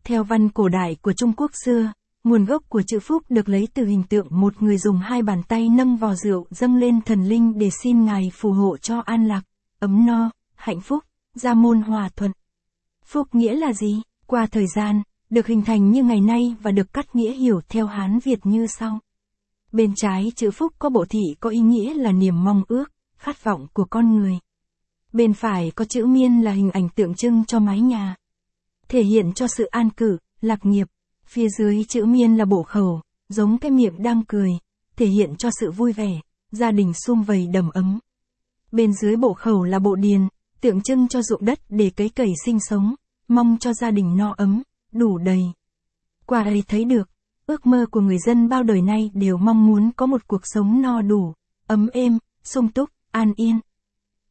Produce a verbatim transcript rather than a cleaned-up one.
Theo văn cổ đại của Trung Quốc xưa, nguồn gốc của chữ phúc được lấy từ hình tượng một người dùng hai bàn tay nâng vò rượu dâng lên thần linh để xin ngài phù hộ cho an lạc, ấm no, hạnh phúc, gia môn hòa thuận. Phúc nghĩa là gì? Qua thời gian, được hình thành như ngày nay và được cắt nghĩa hiểu theo Hán Việt như sau. Bên trái chữ phúc có bộ thị có ý nghĩa là niềm mong ước, khát vọng của con người. Bên phải có chữ miên là hình ảnh tượng trưng cho mái nhà, thể hiện cho sự an cử, lạc nghiệp. Phía dưới chữ miên là bộ khẩu, giống cái miệng đang cười, thể hiện cho sự vui vẻ, gia đình sum vầy đầm ấm. Bên dưới bộ khẩu là bộ điền, tượng trưng cho ruộng đất để cấy cày sinh sống, mong cho gia đình no ấm, đủ đầy. Qua đây thấy được, ước mơ của người dân bao đời nay đều mong muốn có một cuộc sống no đủ, ấm êm, sung túc, an yên.